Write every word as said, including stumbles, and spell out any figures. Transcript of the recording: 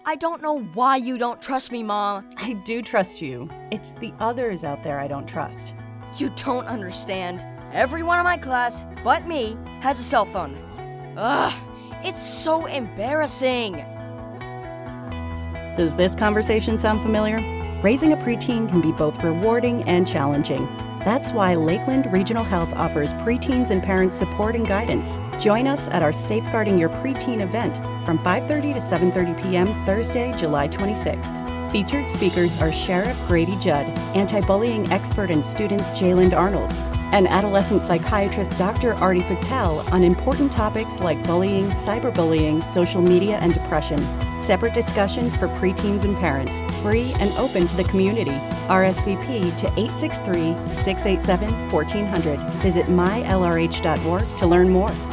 I don't know why you don't trust me, Mom. I do trust you. It's the others out there I don't trust. You don't understand. Everyone in my class, but me, has a cell phone. Ugh, it's so embarrassing. Does this conversation sound familiar? Raising a preteen can be both rewarding and challenging. That's why Lakeland Regional Health offers preteens and parents support and guidance. Join us at our Safeguarding Your Preteen event from five thirty to seven thirty p.m. Thursday, July twenty-sixth. Featured speakers are Sheriff Grady Judd, anti-bullying expert and student Jayland Arnold, and adolescent psychiatrist Doctor Arti Patel on important topics like bullying, cyberbullying, social media, and depression. Separate discussions for preteens and parents, free and open to the community. R S V P to eight six three, six eight seven, one four zero zero. Visit my l r h dot org to learn more.